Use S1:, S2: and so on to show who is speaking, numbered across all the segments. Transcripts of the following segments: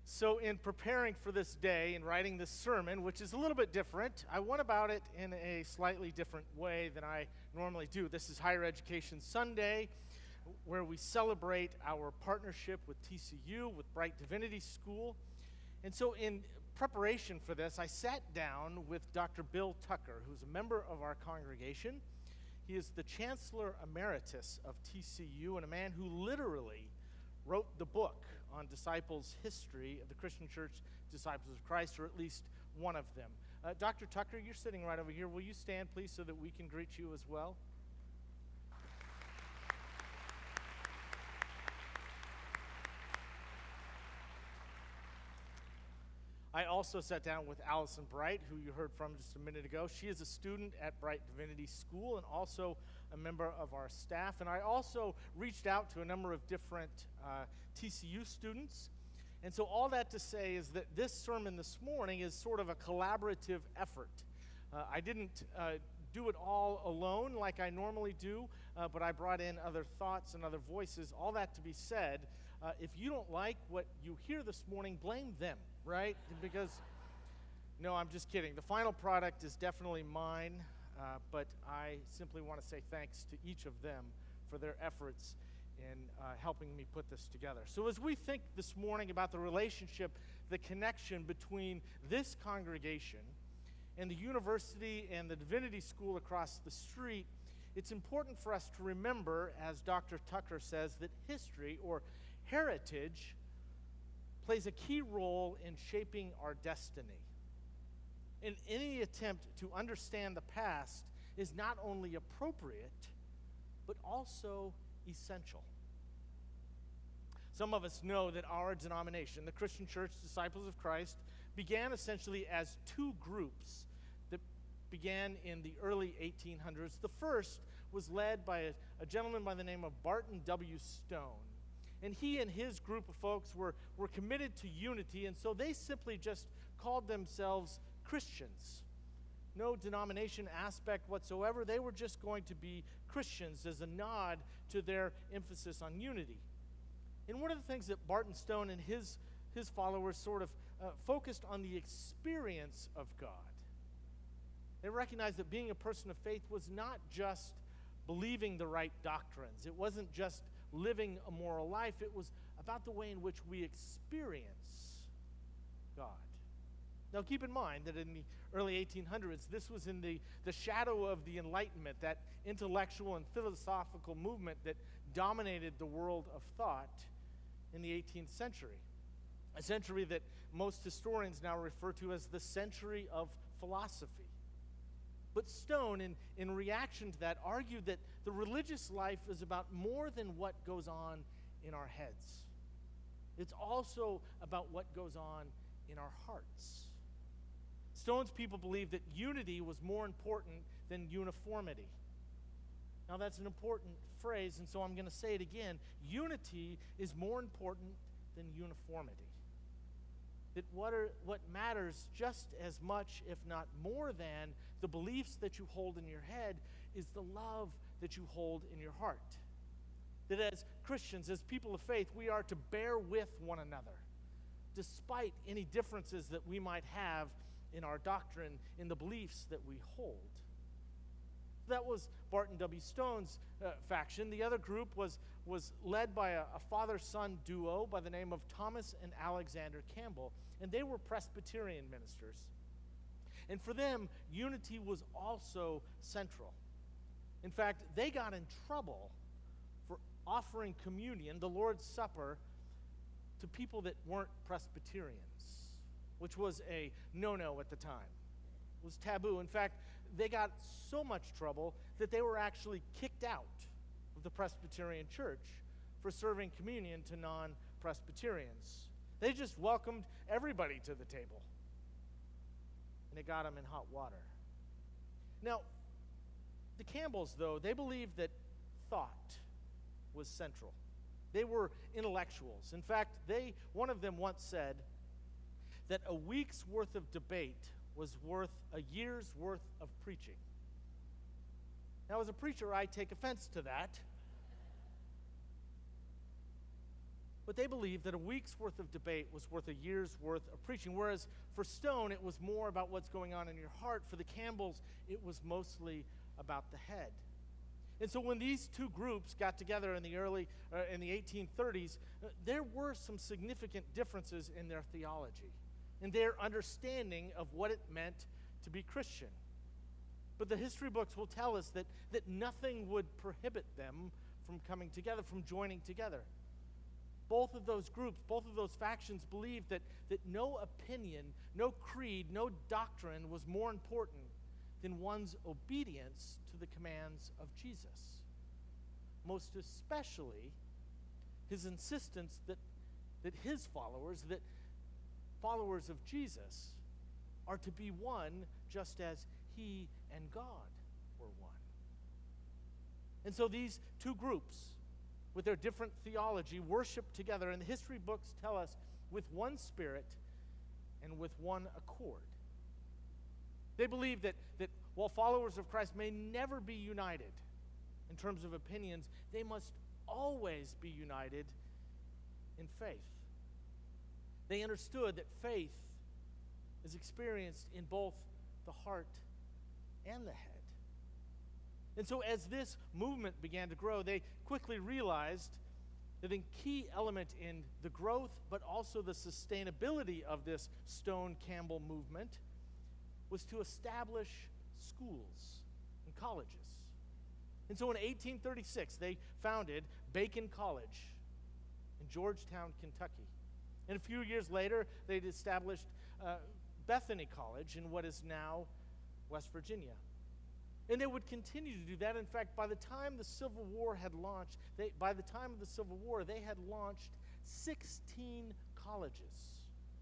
S1: So, in preparing for this day and writing this sermon, which is a little bit different, I went about it in a slightly different way than I normally do. This is Higher Education Sunday, where we celebrate our partnership with TCU, with Bright Divinity School. And so, in preparation for this, I sat down with Dr. Bill Tucker, who's a member of our congregation. He is the Chancellor Emeritus of TCU and a man who literally wrote the book on disciples' history of the Christian Church, Disciples of Christ, or at least one of them. Dr. Tucker, you're sitting right over here. Will you stand, please, so that we can greet you as well? I also sat down with Allison Bright, who you heard from just a minute ago. She is a student at Bright Divinity School and also a member of our staff. And I also reached out to a number of different TCU students. And so all that to say is that this sermon this morning is sort of a collaborative effort. I didn't do it all alone like I normally do, but I brought in other thoughts and other voices. All that to be said, if you don't like what you hear this morning, blame them, right? Because, no, I'm just kidding. The final product is definitely mine, but I simply want to say thanks to each of them for their efforts in helping me put this together. So as we think this morning about the relationship, the connection between this congregation and the university and the divinity school across the street, it's important for us to remember, as Dr. Tucker says, that history or heritage plays a key role in shaping our destiny. And any attempt to understand the past is not only appropriate, but also essential. Some of us know that our denomination, the Christian Church, Disciples of Christ, began essentially as two groups that began in the early 1800s. The first was led by a gentleman by the name of Barton W. Stone. And he and his group of folks were committed to unity, and so they simply just called themselves Christians. No denomination aspect whatsoever. They were just going to be Christians as a nod to their emphasis on unity. And one of the things that Barton Stone and his followers sort of focused on the experience of God. They recognized that being a person of faith was not just believing the right doctrines. It wasn't just living a moral life. It was about the way in which we experience God. Now, keep in mind that in the early 1800s, this was in the shadow of the Enlightenment, that intellectual and philosophical movement that dominated the world of thought in the 18th century, a century that most historians now refer to as the century of philosophy. But Stone, in reaction to that, argued that the religious life is about more than what goes on in our heads. It's also about what goes on in our hearts. Stone's people believed that unity was more important than uniformity. Now, that's an important phrase, and so I'm going to say it again. Unity is more important than uniformity. That what matters just as much, if not more than, the beliefs that you hold in your head is the love that you hold in your heart. That as Christians, as people of faith, we are to bear with one another, despite any differences that we might have in our doctrine, in the beliefs that we hold. That was Barton W. Stone's faction. The other group was led by a father-son duo by the name of Thomas and Alexander Campbell, and they were Presbyterian ministers. And for them, unity was also central. In fact, they got in trouble for offering communion, the Lord's Supper, to people that weren't Presbyterians, which was a no-no at the time. Was taboo. In fact, they got so much trouble that they were actually kicked out of the Presbyterian Church for serving communion to non-Presbyterians. They just welcomed everybody to the table, and it got them in hot water. Now, the Campbells, though, they believed that thought was central. They were intellectuals. In fact, one of them once said that a week's worth of debate was worth a year's worth of preaching. Now, as a preacher, I take offense to that. But they believed that a week's worth of debate was worth a year's worth of preaching, whereas for Stone, it was more about what's going on in your heart. For the Campbells, it was mostly about the head. And so when these two groups got together in the 1830s, there were some significant differences in their theology, in their understanding of what it meant to be Christian. But the history books will tell us that nothing would prohibit them from coming together, from joining together. Both of those groups, both of those factions believed that no opinion, no creed, no doctrine was more important than one's obedience to the commands of Jesus. Most especially, his insistence that his followers, that followers of Jesus, are to be one just as he and God were one. And so these two groups, with their different theology, worship together, and the history books tell us with one spirit and with one accord. They believe that while followers of Christ may never be united in terms of opinions, they must always be united in faith. They understood that faith is experienced in both the heart and the head. And so as this movement began to grow, they quickly realized that a key element in the growth, but also the sustainability of this Stone-Campbell movement, was to establish schools and colleges. And so in 1836, they founded Bacone College in Georgetown, Kentucky. And a few years later, they'd established Bethany College in what is now West Virginia. And they would continue to do that. In fact, by the time the Civil War had launched, they had launched 16 colleges.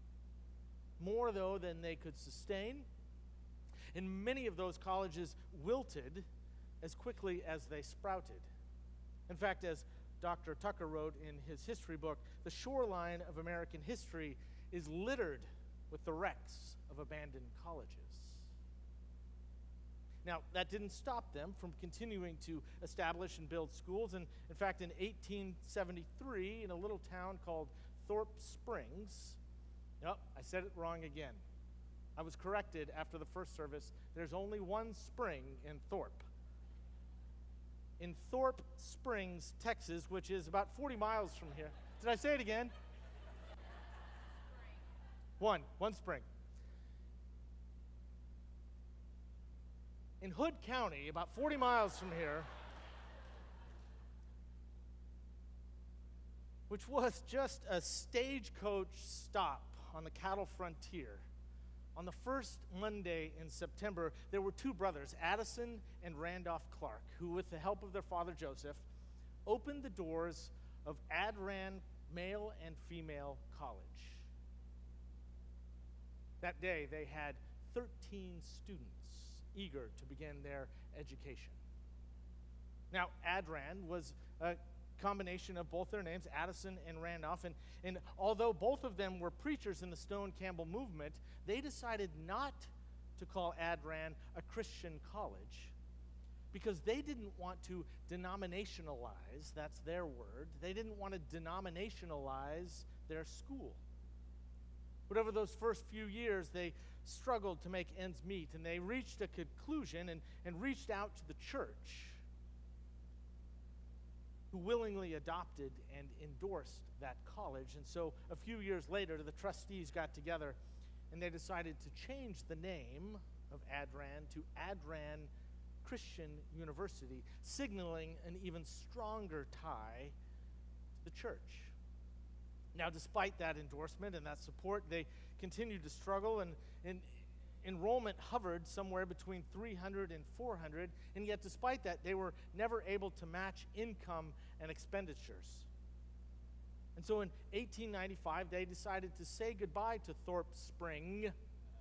S1: More, though, than they could sustain. And many of those colleges wilted as quickly as they sprouted. In fact, as Dr. Tucker wrote in his history book, the shoreline of American history is littered with the wrecks of abandoned colleges. Now, that didn't stop them from continuing to establish and build schools. And in fact, in 1873, in a little town called Thorpe Springs, nope, I said it wrong again. I was corrected after the first service. There's only one spring in Thorpe. In Thorpe Springs, Texas, which is about 40 miles from here. Did I say it again? One spring. In Hood County, about 40 miles from here, which was just a stagecoach stop on the cattle frontier. On the first Monday in September, there were two brothers, Addison and Randolph Clark, who, with the help of their father Joseph, opened the doors of Adran Male and Female College. That day, they had 13 students eager to begin their education. Now, Adran was a combination of both their names, Addison and Randolph, and although both of them were preachers in the Stone-Campbell movement, they decided not to call Adran a Christian college because they didn't want to denominationalize, that's their word, they didn't want to denominationalize their school. But over those first few years, they struggled to make ends meet, and they reached a conclusion and reached out to the church, who willingly adopted and endorsed that college. And so a few years later, the trustees got together and they decided to change the name of Adran to Adran Christian University, signaling an even stronger tie to the church. Now, despite that endorsement and that support, they continued to struggle, and enrollment hovered somewhere between 300 and 400, and yet despite that, they were never able to match income and expenditures. And so in 1895, they decided to say goodbye to Thorpe Spring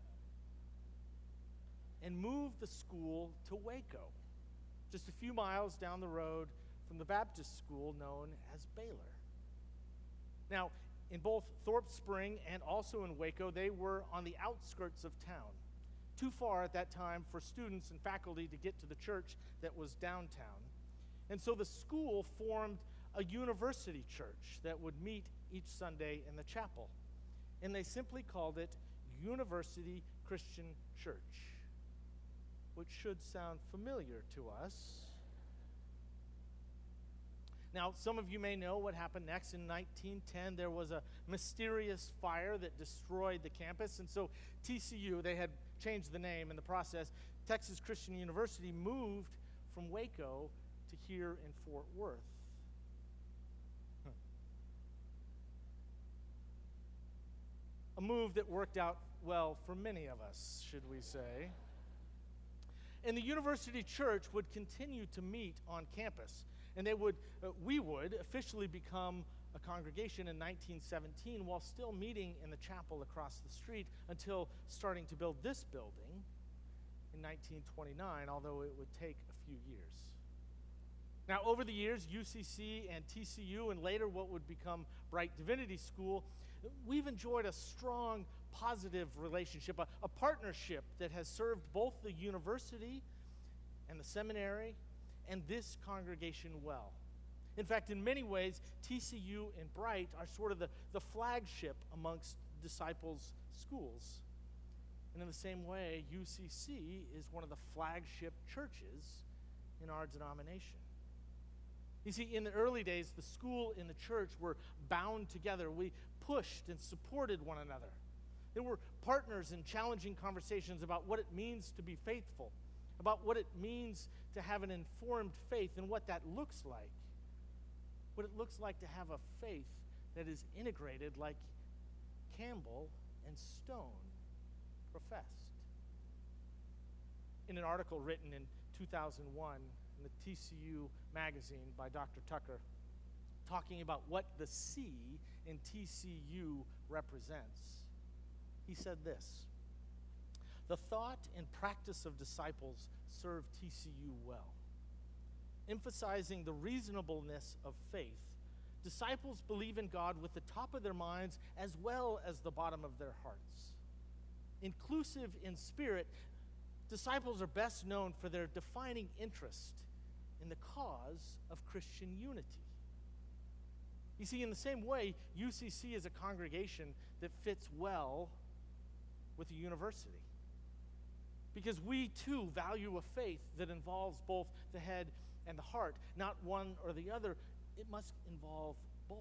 S1: and move the school to Waco, just a few miles down the road from the Baptist school known as Baylor. Now, in both Thorpe Spring and also in Waco, they were on the outskirts of town, too far at that time for students and faculty to get to the church that was downtown. And so the school formed a university church that would meet each Sunday in the chapel. And they simply called it University Christian Church, which should sound familiar to us. Now, some of you may know what happened next. In 1910, there was a mysterious fire that destroyed the campus, and so TCU, they had changed the name in the process, Texas Christian University moved from Waco to here in Fort Worth. A move that worked out well for many of us, should we say. And the university church would continue to meet on campus. And we would officially become a congregation in 1917 while still meeting in the chapel across the street until starting to build this building in 1929, although it would take a few years. Now, over the years, UCC and TCU, and later what would become Bright Divinity School, we've enjoyed a strong, positive relationship, a partnership that has served both the university and the seminary and this congregation well. In fact, in many ways, TCU and Bright are sort of the flagship amongst disciples' schools. And in the same way, UCC is one of the flagship churches in our denomination. You see, in the early days, the school and the church were bound together. We pushed and supported one another. There were partners in challenging conversations about what it means to be faithful, about what it means to have an informed faith and what that looks like. What it looks like to have a faith that is integrated like Campbell and Stone professed. In an article written in 2001 in the TCU magazine by Dr. Tucker, talking about what the C in TCU represents, he said this: "The thought and practice of disciples serve TCU well. Emphasizing the reasonableness of faith, disciples believe in God with the top of their minds as well as the bottom of their hearts. Inclusive in spirit, disciples are best known for their defining interest in the cause of Christian unity." You see, in the same way, UCC is a congregation that fits well with the university, because we too value a faith that involves both the head and the heart, not one or the other. It must involve both.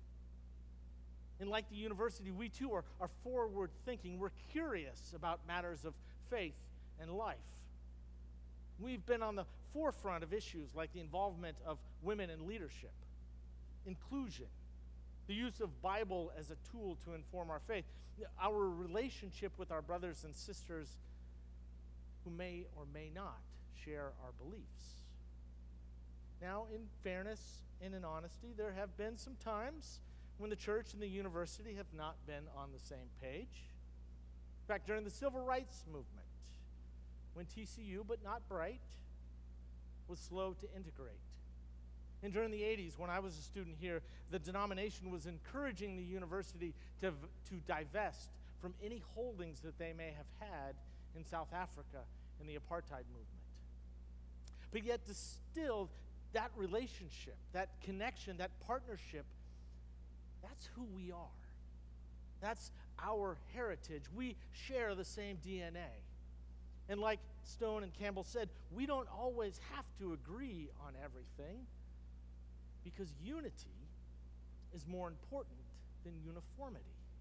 S1: And like the university, we too are forward thinking. We're curious about matters of faith and life. We've been on the forefront of issues like the involvement of women in leadership, inclusion, the use of Bible as a tool to inform our faith, our relationship with our brothers and sisters who may or may not share our beliefs. Now, in fairness and in honesty, there have been some times when the church and the university have not been on the same page. In fact, during the civil rights movement, when TCU, but not Bright, was slow to integrate. And during the 80s, when I was a student here, the denomination was encouraging the university to divest from any holdings that they may have had in South Africa in the apartheid movement. But yet, still, that relationship, that connection, that partnership, that's who we are. That's our heritage. We share the same DNA. And like Stone and Campbell said, we don't always have to agree on everything, because unity is more important than uniformity.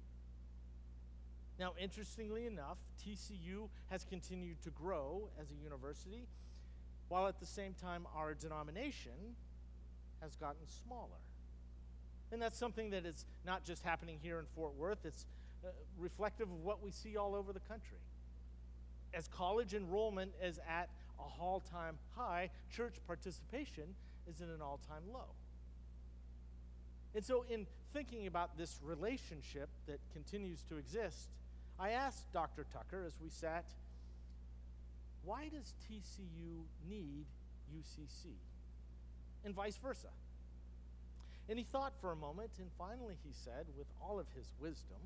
S1: Now, interestingly enough, TCU has continued to grow as a university, while at the same time our denomination has gotten smaller. And that's something that is not just happening here in Fort Worth, it's reflective of what we see all over the country. As college enrollment is at a all-time high, church participation is at an all-time low. And so in thinking about this relationship that continues to exist, I asked Dr. Tucker as we sat, why does TCU need UCC? And vice versa. And he thought for a moment, and finally he said, with all of his wisdom,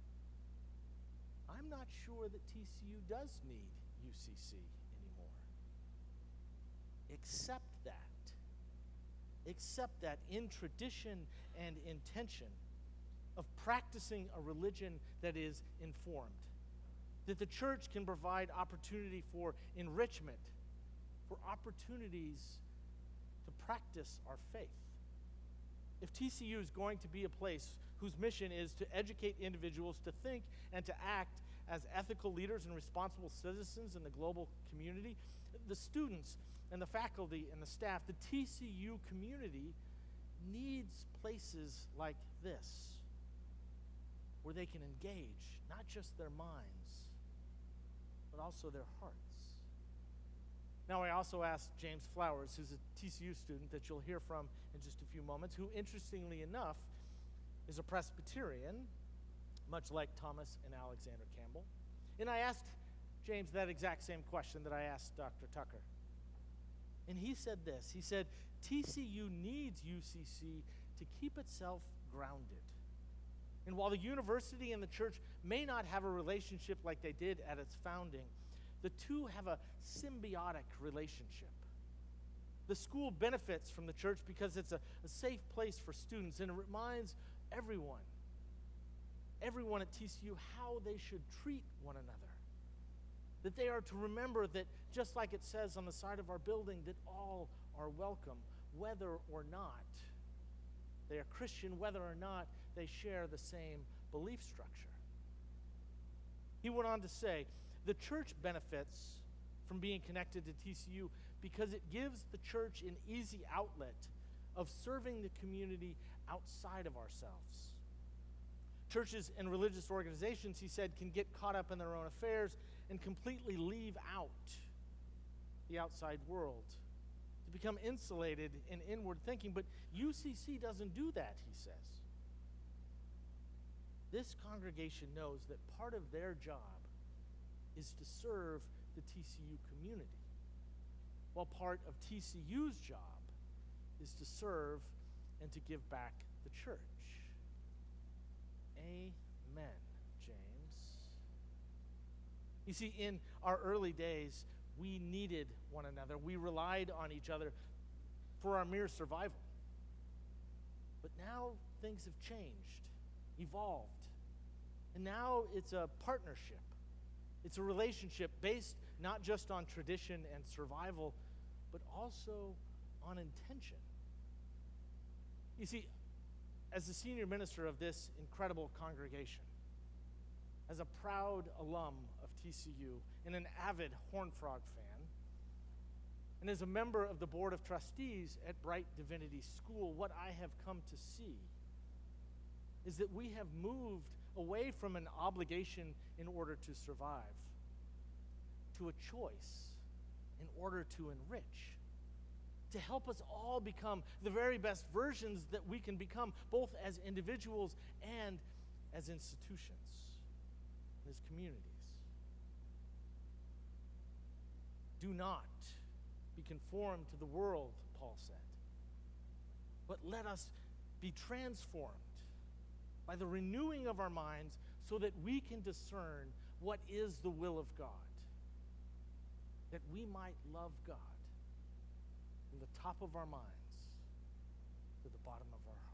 S1: I'm not sure that TCU does need UCC anymore. Except that except that in tradition and intention of practicing a religion that is informed. That the church can provide opportunity for enrichment, for opportunities to practice our faith. If TCU is going to be a place whose mission is to educate individuals to think and to act as ethical leaders and responsible citizens in the global community, the students and the faculty and the staff, the TCU community needs places like this where they can engage not just their minds, but also their hearts. Now, I also asked James Flowers, who's a TCU student that you'll hear from in just a few moments, who, interestingly enough, is a Presbyterian, much like Thomas and Alexander Campbell. And I asked James that exact same question that I asked Dr. Tucker. And he said this. He said, TCU needs UCC to keep itself grounded. And while the university and the church may not have a relationship like they did at its founding, the two have a symbiotic relationship. The school benefits from the church because it's a safe place for students, and it reminds everyone at TCU how they should treat one another. That they are to remember that, just like it says on the side of our building, that all are welcome, whether or not they are Christian, whether or not they share the same belief structure. He went on to say, the church benefits from being connected to TCU because it gives the church an easy outlet of serving the community outside of ourselves. Churches and religious organizations, he said, can get caught up in their own affairs and completely leave out the outside world, to become insulated in inward thinking. But UCC doesn't do that, he says. This congregation knows that part of their job is to serve the TCU community, while part of TCU's job is to serve and to give back the church. Amen, James. You see, in our early days, we needed one another. We relied on each other for our mere survival. But now things have changed, evolved. And now it's a partnership. It's a relationship based not just on tradition and survival, but also on intention. You see, as the senior minister of this incredible congregation, as a proud alum of TCU and an avid Horned Frog fan, and as a member of the Board of Trustees at Bright Divinity School, what I have come to see is that we have moved away from an obligation in order to survive to a choice in order to enrich, to help us all become the very best versions that we can become, both as individuals and as institutions, as communities. Do not be conformed to the world, Paul said, but let us be transformed by the renewing of our minds so that we can discern what is the will of God, that we might love God from the top of our minds to the bottom of our hearts.